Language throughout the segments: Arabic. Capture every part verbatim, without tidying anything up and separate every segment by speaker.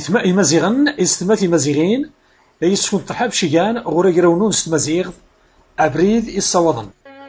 Speaker 1: إثماء مزيغن استمات مزيغين لا يسكن ترحاب شيغان غورا يراونون استمازيغ أبريد الصوضن.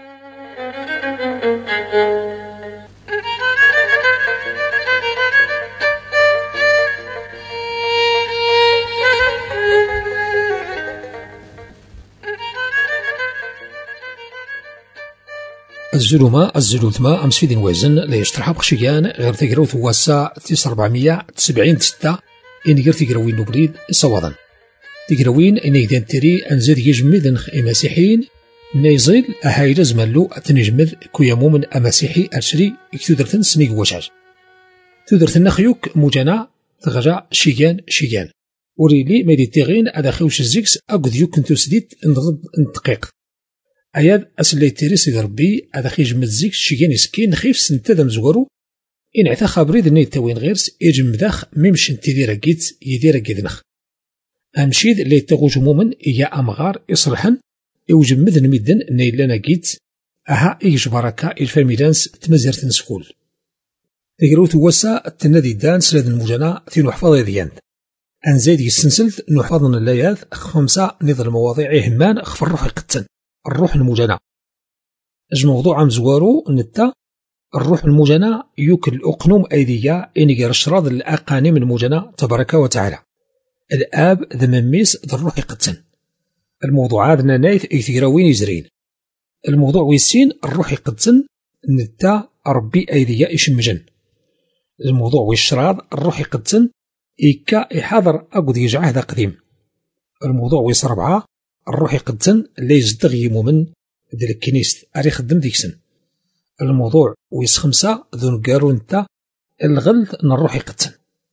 Speaker 2: الزلومة الزلوثمة أمس في دين وزن لا يشترحها بخشيان غير تقراو ثواسا تيس ربعمية تسبعين ستة إن غير تقراوين نبريد صوضا تقراوين إن إذا تري أنزاد يجمد نخ إماسيحيين نيزيل أهايلا زمالو أتنجمد كويا مومن أماسيحي أرسري إكتودرتن سنيق وشاج تودرتن خيوك موجانا تغرى شيغان شيغان وريلي ميدي تيغين أدا خوش الزيكس أقود يوك نتو سديد نضغط ندقيق أياد أسلي تيريس إذا ربي هذا خيج مزيك شيغان يسكين نخيف سنتادا مزورو إن عتا خابري ذني التوين غيرس إيجم داخ ميمش نتيدير أكيد يدير أكيدنخ أمشيد اللي تغوج مومن إيا أمغار إصرحن إوجم مذن مدن نيلان أكيد أها إيج بركة الفاميلانس تمزيرتن سكول تقرو توسا التنادي دان سلاد المجانا ثين وحفاظ يديان أنزايد يستنسلت نحفظن اللايات خمسة نظر المواضيع يهمان خفر روح قتن الروح المجانا اج موضوع مزوارو نتا الروح المجانا يوكل أقنوم أيديا إني رشراض الأقانيم المجانا تبارك وتعالى الآب ذمميس ذا الروح قتن الموضوعات نايث إيثيراوين يزرين الموضوع ويسين الروح قتن نتا ربي أيديا إشمجن الموضوع ويشراض الروح قتن إيكا إحاضر أقود يجعه ذا قديم الموضوع ويس ربعة الروح يقدسن اللي يزدغ يمومن ديال الكنيست أري خدم ديكسن الموضوع ويس خمسة ذو نقارو نتا الغلط ان الروح يقدسن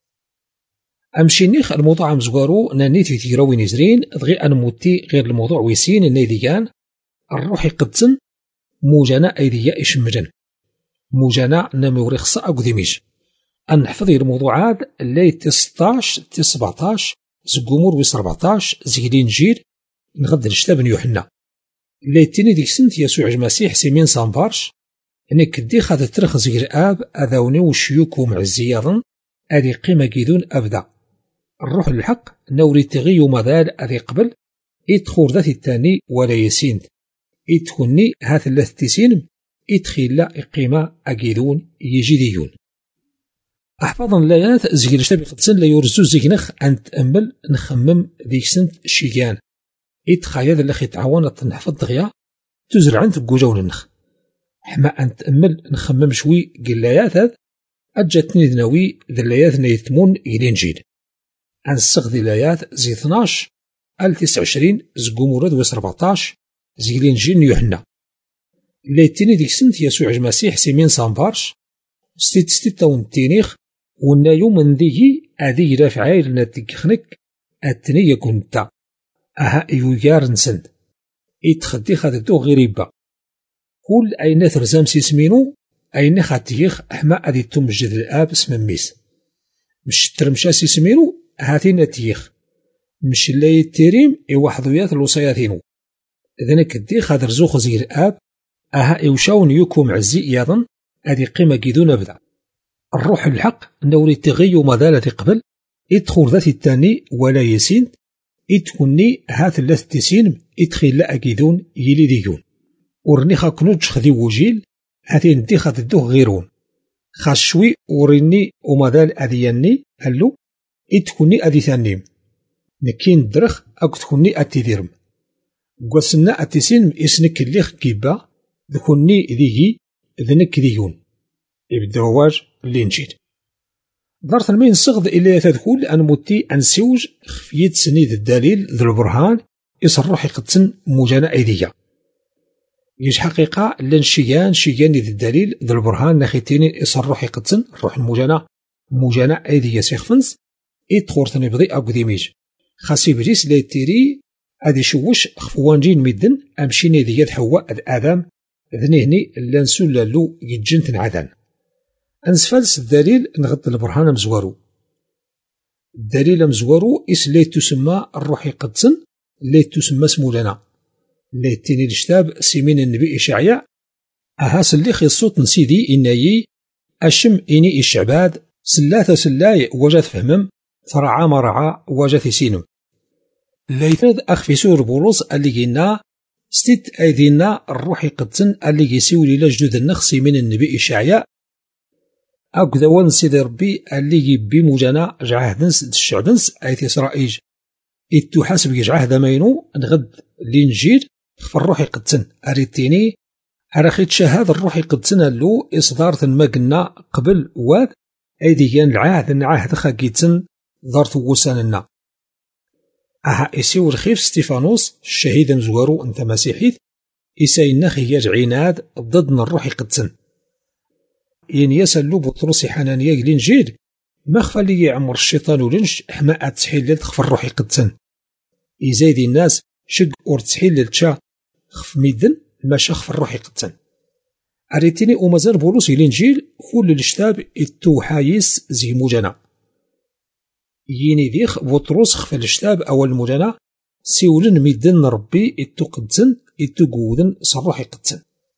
Speaker 2: أمشي نيخ الموضوع مزوارو نانيتي تيراوين يزرين دغي أنموتي غير الموضوع ويسين النيديان الروح يقدسن موجانا أيديا إشمجن موجانا نامي خصا أقدميش أنحفظ الموضوعات اللي تسطاش تسبعطاش زقومور ويس ربعطاش زيدين جيل نغد الشتاب يوحنا اللي تيني ديك سنت يسوع المسيح سيمين صنبارش انك دي خاذ ترخ زير اب اذاوني وشيوك ومعزياضن ادي قيمة كيدون ابدا الروح الحق نوري تغي ومذال ادي قبل ادخور ذات التاني ولا يسين ادخلني هات اللث تسين ادخل لا قيمة اكيدون يجيديون احفظا لايات زير الشتاب قدسن لا يرزو زينخ ان تأمل نخمم ديك سنت شيغان إتخايا ذا اللي تعاون تنحفظ دغيا تزرع انت بقوجاون النخ حما أن تأمل نخمم شوي قلايات هذ أجاتني ذناوي ذا اللايات نيثمون إلين جيل أن السغذي لايات زي اثناش أل تسعة وعشرين زقوموراد ويس ربعطاش زيلين جيل يوحنا اللي تيني ديك سنت يسوع المسيح سيمين صنبارش ستيت ستيت تاون تينيخ ونايو من ذي أذي رافعاي لنا تكخنك أتني يكون تا أها يوجار نسند إتخدي خدتو غريبة كل أين ثرزام سيسمينو أين خاتيخ أحما أدي تمجد الآب اسم ميس مش ترمشا سيسمينو هاتي نتيخ مش اللي يتيريم إوحضويات الوصياتينو إذن كدي خادر زوخ زي الآب أها إوشاون يوكو معزي إياضن أدي قيمة جيدون أبدا الروح الحق نوري تغيو مذالة قبل إدخل ذات التاني ولا يسين إتكوني هات اللث تسين إدخل لا أكيدون يلي ديون ورني خاكنوج خذي وجيل هاتين دي خذدوه غيرون خاشوي ورني ومازال أذياني هلو إتكوني أذي ثانيم نكين درخ أو تكوني أتيديرم قوسنا أتسين إسنك الليخ كيبا ذكوني ذيهي ذنك ديون إبدواج لينجيل ضرط المين صغد إلي تدخل أن موتي أن سيوج خفيت سنيد الدليل ذو البرهان يصرح قدسن مجانا أيديا يج حقيقة لن شيان شيان ذي الدليل ذو البرهان ناخيتين يصرح قدسن الروح المجانا مجانا أيديا سيخفنز إدخور تنبضي أقديميج خاسي بريس لي تيري أدي شوش خفوانجين مدن أمشيني ذي يدحوا الآدم ذنهني لنسو لالو يجن تنعدن أنسفالس الدليل نغط البرهان مزوارو الدليل مزوارو إس لي تسمى الروح قدسن لي تسمى سمولنا لي تيني الشتاب سيمين النبي إشعياء أهاس اللي خيصوت نسيدي إنايي أشم إني إشعباد سلاثة سلاي وجات فهمم فرعا مرعا واجث سينم ليثاد أخفي سور بولوس اللي جينا ستيت أيدينا الروح قدسن اللي جيسيولي لجدود النخسي من النبي إشعياء أقدوان سيدي ربي اللي يبي موجانا جعهدنس الشعبنس أيت إسرائيل إتو حسب يجعهد مينو نغد الإنجيل في الروح قدسن أريتيني أرخيت شهاد الروح قدسن اللو إصدار ما قلنا قبل واد أيديان العهد العهد خاقيتن دارت وساننا أها إسيو الخيف ستيفانوس الشهيد مزوارو أنت مسيحيث إساينا خياج عناد ضد الروح قدسن ين يسلو بطرس حنانيا الإنجيل ما خفى لي يعمر الشيطان ولنش حماء تسحيل تخف الروح قدسن إزايد الناس شق أور تسحيل تشا خف ميدن ما شخف الروح قدسن أريتيني ومازال بولوس الإنجيل كل الشتاب إتو حايس زي موجانا يني ديخ بطرس خف الشتاب أول موجانا سيولن ميدن ربي إتو قدسن إتو قودن صروح قدسن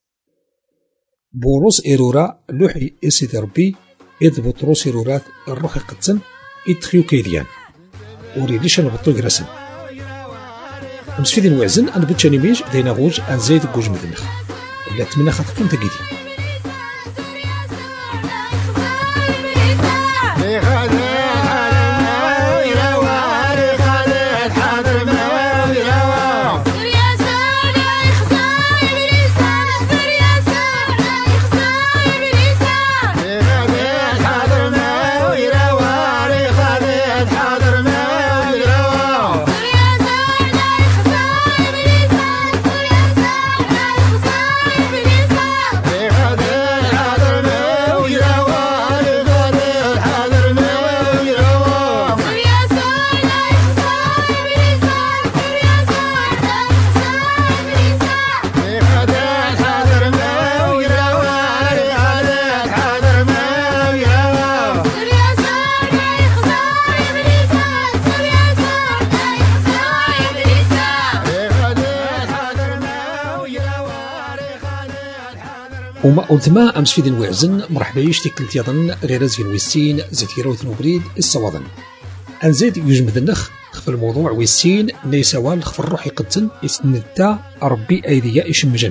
Speaker 2: بولوس إيرورا لوحي إسيد ربي إذ بطرس إيرورات الروح قدسن إتخيو كيديان وريديش أنا بطو جرسن مسفيدين وعزن أنا بتشاني ميج دينا غوج أن زيد قوج مذنخ لا تمنى خاطركم تقيدي وما قلتما أمس في دين وعزن مرحبا يشتك التيضن غير زين ويسين زيت يروث نوبريد الصوادن أنزيد يجمد النخ خف الموضوع ويسين نيسوال خف الروح قدسن إسنتا ربي أيديا إشمجن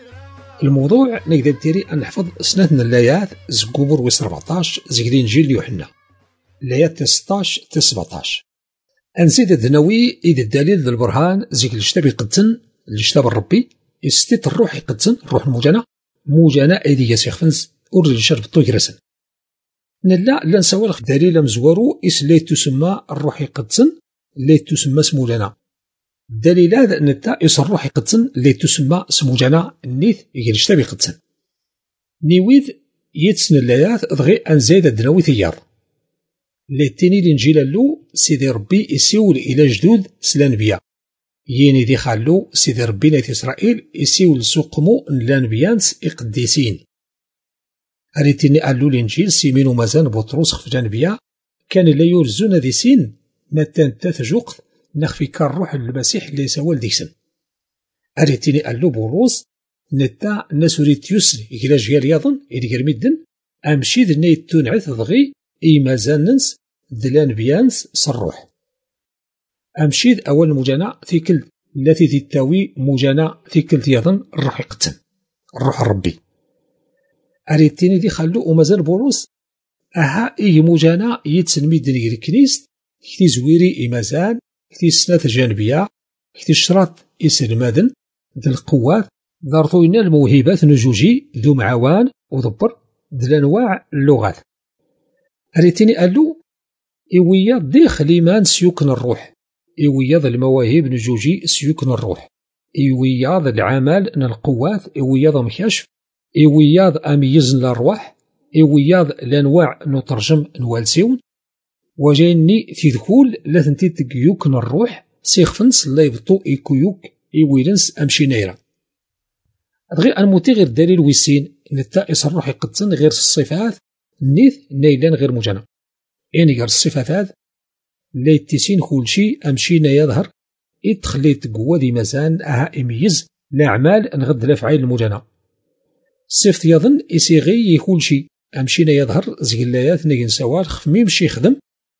Speaker 2: الموضوع نقدر تيري أن نحفظ سنتنا اللايات زقوبر ويس أربعطاش زقدين جيل يوحنا اللايات ستاش تسبعطاش أنزيد الذنوي إذا الدليل ذا البرهان زيك الاشتبي قدسن الاشتبى الربي استيت الروح قدسن الروح الموجنة موجانا أيديا سيخفنز أرجل شرب طوجرسن نلا لا نسوالخ دليل مزوارو إس لي تسمى الروح قدسن لي تسمى سموجانا دليل هذا نتا إس الروح قدسن لي تسمى سموجانا النيث يجرشتبي قدسن نيويذ يتسن اللايات ضغي أنزايد الدناوي ثيار ليتيني الإنجيل اللو سيدي ربي يسيول إلى جدود سلانبيا ييني دي خالو سيدي ربي نايت إسرائيل يسيول سوقمو لانبيانس إقديسين أريتيني قالو الإنجيل سيمينو مازان بطروس خف جانبيا كان لا يرزون ذي سين متان تتجوق نخفي كالروح المسيح اللي سوال ديكسن أريتيني قالو بولوس نتا ناسوريت يسري إكلا جيال يظن إلي كرميدن أمشي ذي نايت تونعث ضغي إي مازان ننس ذلان بيانس صروح أمشيد أول مجانا ثيكل التي تتاوي مجانا ثيكل يظن الروح قدسن الروح الربي أريتيني دي خلو ومازال بولوس أها إي مجانا يتسنمي دنيا الكنيست كتي زويري إي مازال كتي سنات جانبية كتي شراط إسلمادن ذي القوات دارطوينا الموهبات نجوجي ذو معوان وضبر ذي أنواع اللغات أريتيني قالو إويا ديخ ليمان سيوكن الروح إوياض المواهب نجوجي سيوكن الروح إوياض العمل القوات إوياض مكشف إوياض أميز الأرواح إوياض الأنواع نترجم نوالسيون وجايني في دخول لا تنتي تيوكن الروح سيخفنس لا يبطو إيكويوك إويلنس أمشي نايرة غير أنموتي غير دليل ويسين نتائس الروح قدسن غير الصفات نيث نيلان غير مجانا يعني غير الصفات هذا لا يتسين كل شيء أمشينا يظهر إتخليت قوة دي مزان أها إميز الأعمال نغد الأفعال المجانا الصفت يظن إسيغي كل شيء أمشينا يظهر زقلايات نيجن سوال خفمي مشي يخدم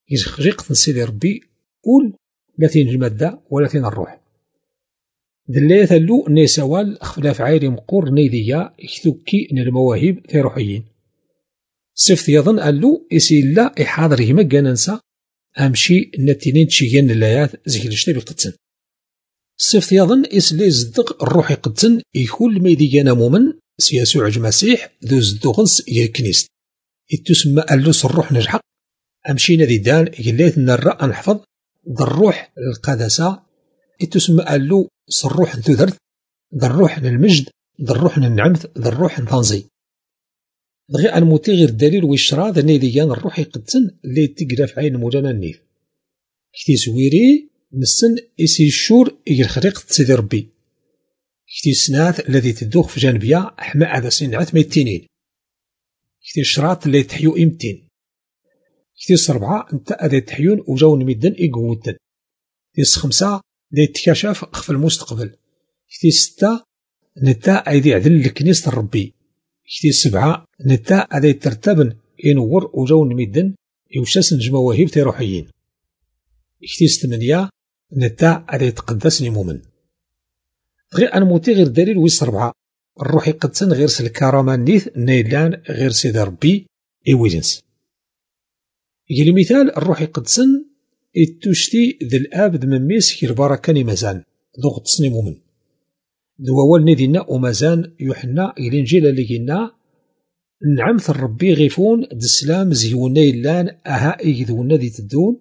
Speaker 2: يزخريق سيدي ربي كل لا تين المادة ولا تين الروح. دلايا ثلو نيسوال خفلاف عايري مقور نيديا يكتوكي ن المواهب في روحيين. سفت يظن ألو إسي لا إحاضر يما ننسى أمشي نتينين تشيجان اللايات زي الشتابي قدسن. سفت يظن إس لي زدق الروحي قدسن يكون ما يدينا مومن سياسوع المسيح ذو زدوغنس يكنيست. يتسمى ألوس الروح نجحق أمشي نادي دان يليت نرى نحفظ ذا الروح القدسة. يتسمى ألو الروح ذو ذا الروح للمجد ذا الروح للنعمت ذا الروح نفانزي. دغي أن موتي غير الدليل ويشرا ذا نيديان الروح يقدسن اللي تقرا في عين مولانا النيف. كتي زويري مسن إسي الشور إيجي الخريق سيدي ربي. كتي سنات الذي تدوخ في جانبيا حما هذا سنعت ميتينين. كتي الشراط اللي تحيو إمتين. كتي السربعة انت أذي تحيون وجاون مدن إيقوتن. كتي الخمسة اللي تكاشف خف المستقبل. كتي ستة نتا أيدي عدل لكنيسة الربي. كتي السبعة نتا أذي ترتبن ينور وجاون مدن يوشاسن جمواهب تيروحيين. كتي ستمنية نتا أذي تقدسني مؤمن. غير أن موتي غير دليل ويس ربعة الروح يقدسن غير سالكرامة نيث نيلان غير سيدي ربي إيويلنس. يجي المثال الروح يقدسن التوشتي ذي الآب مميس كي البركاني مازال ذو قدسني مؤمن. ذو أول ندينا ومازال يوحنا الإنجيل اللي قلنا نعمت الربي غيفون دسلام زيونا يلان أها إيذونا ذي تدون.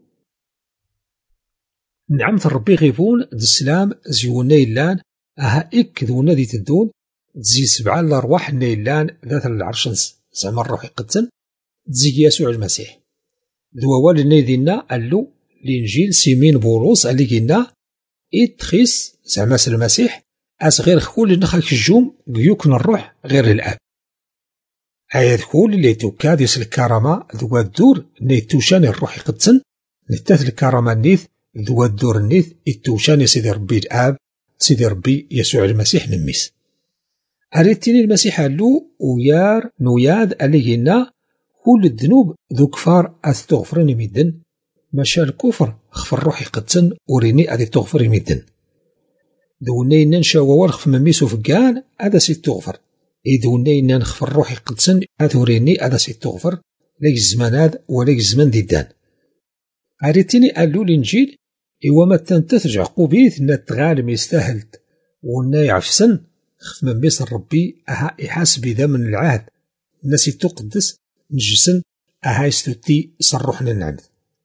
Speaker 2: نعمت الربي غيفون دسلام زيونا يلان أها إك ذونا ذي تدون تزي سبعة الأرواح نيلان ذات العرشنس زعما الروح يقدسن تزي يسوع المسيح. ذو أول ندينا ألو الإنجيل سيمين بولوس اللي قلنا إتخيس زعما المسيح أس غير خول نخاك الجوم يكون الروح غير الآب. هاي خول اللي توكاد يس الكرامة ذو الدور نيتوشان الروح يقدسن نتات الكرامة نيث ذو الدور نيث إتوشان سيدي ربي الآب سيدي ربي يسوع المسيح نميس. أريتيني المسيح ألو ويار نوياد اللي قلنا كل الذنوب ذو كفار أستغفرني مدن مشا الكفر خف الروح يقدسن وريني أذي تغفر مدن. ذوني ننشا وورخ مميسو فقان هذا سي تغفر. إذوني ننخف الروح يقدسن أثوريني هذا سي تغفر ليك الزمان هذا وليك الزمان ديدان. أريتيني ألو الإنجيل إوا ما تنتثج عقوبيت نتغالم يستاهلت ونا يعفسن خف مميس الربي أها إحاسب ذا من العهد الناس تقدس نجسن أها يستوتي صروحنا النعمد.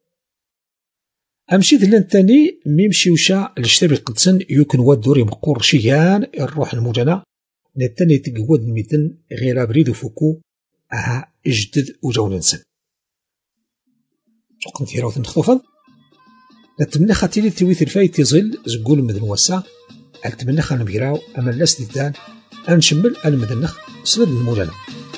Speaker 2: أمشي ذلان تاني ميمشي وشا الاشتبي قدسن يمكن ودوري مقور شيان الروح المجنى نتاني تقود الميدن غير بريد فوكو أها اجدد وجون نسن. شكرا في روث نخطفض نتمنى خاتيلي تويث الفايت تظل زقول مدن وسا أتمنى خان بيراو أما الناس ديدان أنشمل المدنخ سند المجنى.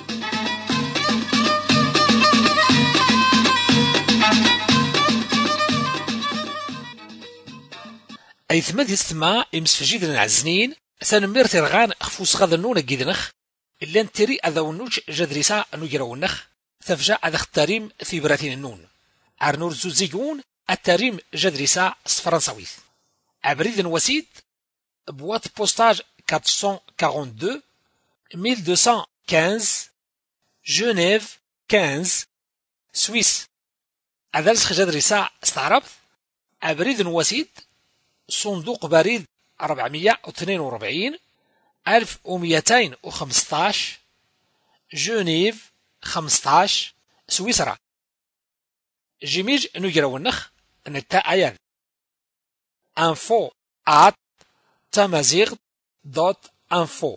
Speaker 1: أي ثماد يستمع إمسفجيد العزنين ثانمير ترغان خفوس غاذا نونا جيدنخ إلا نتري أذا ونوج جدريسا نجراونخ ثفجا أذا اختاريم في براتين النون عرنور زوزيقون التاريم جدريسا فرنساويث أبريد وسيد بوات بوستاج أربعمية واثنين وأربعين ألف ومئتين وخمسة جنيف خمسة سويس أذا لسخ جدريسا استعربت أبريد وسيد صندوق بريد أربعمية واثنين وأربعين ألف ومئتين وخمسة عشر جنيف خمسة عشر سويسرا. جيميج نجرو النخ نتا عيان info at تمازيغ دوت info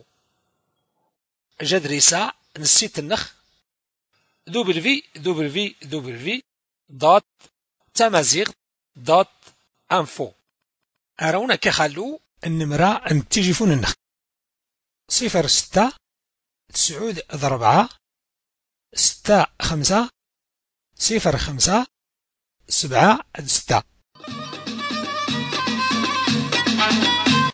Speaker 1: جدريسا نسيت النخ دبليو دبليو دبليو دوت تمازيغ دوت info. أرونا كخلو النمرة أن تجيفون النخ صفر ستة تسعود ضربعة ستة خمسة صفر خمسة سبعة ستة.